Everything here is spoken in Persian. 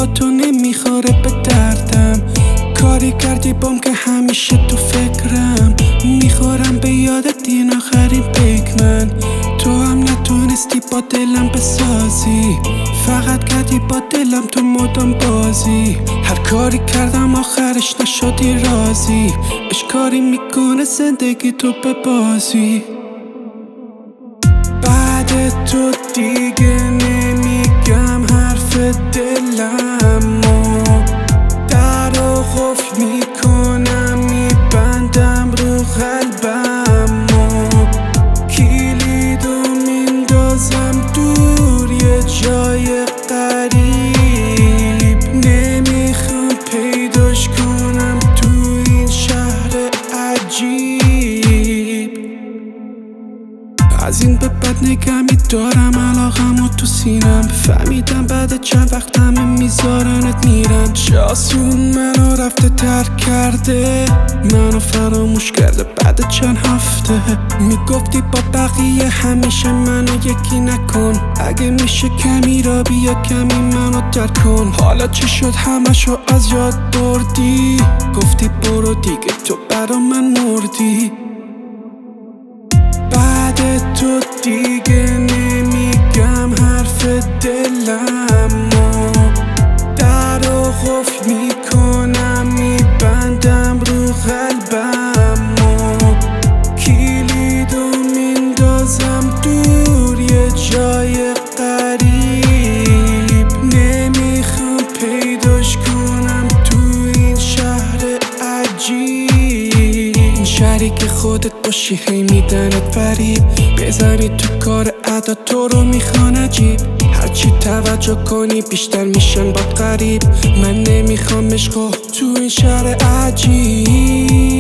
با تو نمیخوره به دردم. کاری کردی بام که همیشه تو فکرم. میخورم به یادت این آخرین پیک من. تو هم نتونستی با دلم بسازی، فقط کردی با دلم تو مدام بازی. هر کاری کردم آخرش نشدی راضی. اشکاری میکنه زندگی تو به بازی. بعد تو دیگه نمیگم حرف دلمو، در و قفل میکنم میبندم رو قلبمو. کلیدو میندازم دور یه جای قریب. نمیخوام پیداش کنم تو این شهر عجیب. از این به بعد نگمی دارم علاقم و تو سینم. فهمیدم بعد چند وقت همه میذارنت میرن. چه آسون منو رفته ترک کرده، منو فراموش کرده بعد چند هفته. میگفتی با بقیه همیشه منو یکی نکن. اگه میشه کمی را بیا کمی منو درک کن. حالا چی شد همشو از یاد بردی؟ گفتی برو دیگه تو برا من مردی. بعد تو دیگه نمیگم حرف دلمو، در و قفل میکنم میبندم رو قلبمو. کلیدو میندازم دور یه جای قریب. نمیخوام پیداش کنم تو این شهر عجیب. این شهری که خودت باشی هی میدنت فریب. بزنی تو کار عدا تو رو میخوان عجیب. هرچی توجه کنی بیشتر میشن باد غریب. من نمیخوام عشقو تو این شهر عجیب.